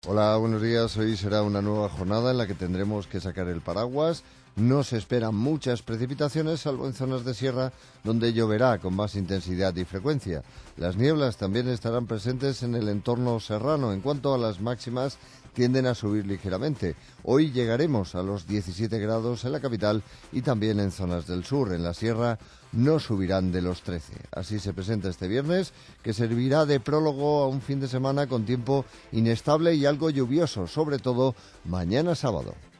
Hola, buenos días. Hoy será una nueva jornada en la que tendremos que sacar el paraguas. No se esperan muchas precipitaciones, salvo en zonas de sierra, donde lloverá con más intensidad y frecuencia. Las nieblas también estarán presentes en el entorno serrano. En cuanto a las máximas, tienden a subir ligeramente. Hoy llegaremos a los 17 grados en la capital y también en zonas del sur. En la sierra no subirán de los 13. Así se presenta este viernes, que servirá de prólogo a un fin de semana con tiempo inestable y algo lluvioso, sobre todo mañana sábado.